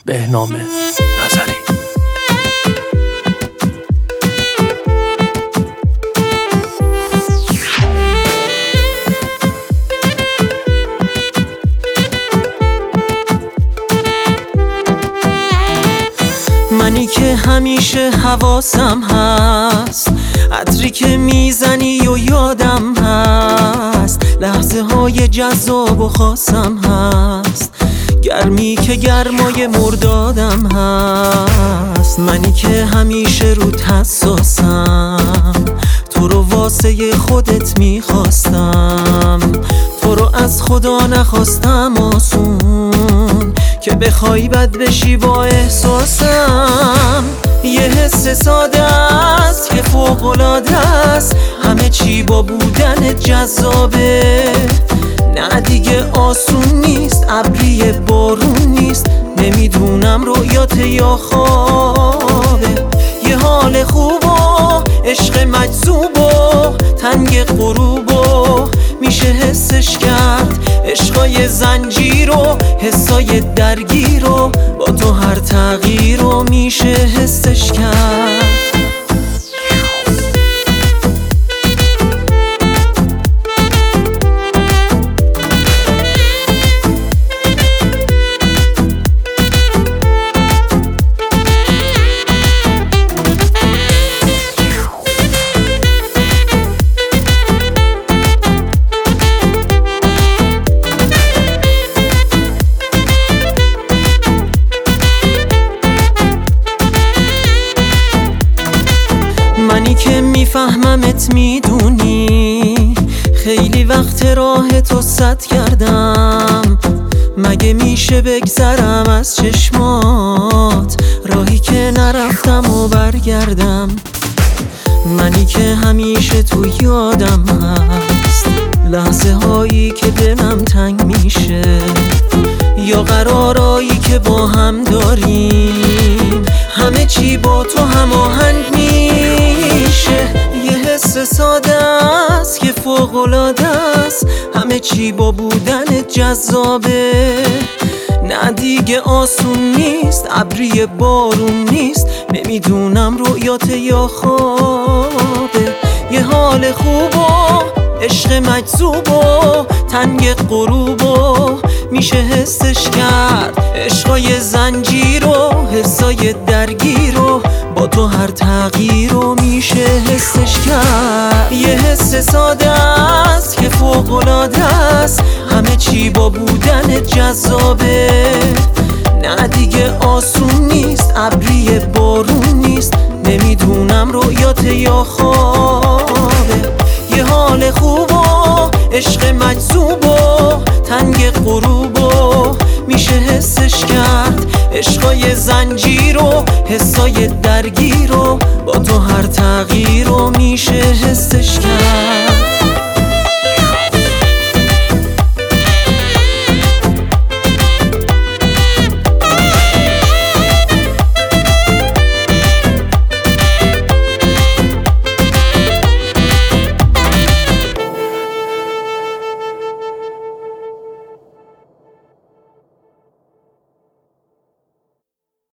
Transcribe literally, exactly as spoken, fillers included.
بهنام نظری. منی که همیشه حواسم هست، عطری که میزنی و یادم هست، لحظه های جذاب و خاصم هست، گرمی که گرمای مردادم هست. منی که همیشه رود حساسم، تو رو واسه خودت میخواستم، تو رو از خدا نخواستم آسون که بخوای بد بشی با احساسم. یه حس ساده است که فوق‌العاده است، همه چی با بودن جذابه. نه دیگه آسون نیست، ابری بارون نیست، نمیدونم رویات یا خوابه. یه حال خوب و عشق مجذوب و تنگ غروب و میشه حسش کرد، عشقای زنجیر و حسای درگیر و با تو هر تغییر رو میشه حسش کرد. منی که میفهممت میدونی، خیلی وقت راه تو سد کردم، مگه میشه بگذرم از چشمات، راهی که نرفتم و برگردم. منی که همیشه تو یادم هست، لحظه هایی که دلم تنگ میشه، یا قرارایی که با هم داریم، همه چی با تو هماهنگ میشه. یه حس ساده است که فوق‌العاده است، همه چی با بودن جذابه. نه دیگه آسون نیست، ابری بارون نیست، نمیدونم رویات یا خوابه. یه حال خوب و عشق مجذوب و تنگ غروب و میشه حسش کرد، عشقای زنجیر و حسای درگیر و با تو هر تغییر رو میشه حسش کرد. یه حس ساده است که فوق‌العاده است، همه چی با بودن جذابه. نه دیگه آسون نیست، ابری بارون نیست، نمیدونم رویات یا خوابه. یه حال خوب و عشق مجذوب و تنگ غروب و میشه حسش کرد، عشقای زنجیر و حسای درگیر و با تو هر تغییر رو میشه حسش کرد.